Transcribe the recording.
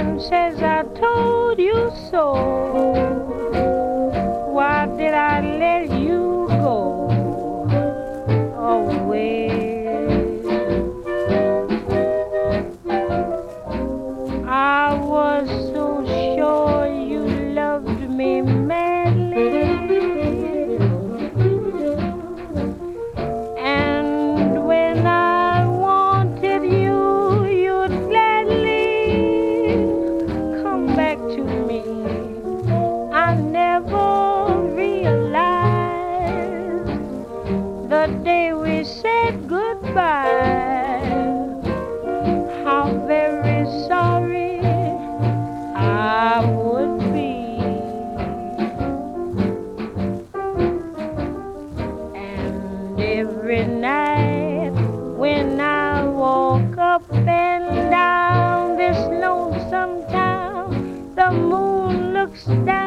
and says I told you so. Why did I let you go away? I was so sure you loved me madly, and when I wanted you, you'd gladly come back to me. I never realized the day we said goodbye how very sorry I would be. And every night when I walk up and down this lonesome town, the moon looks down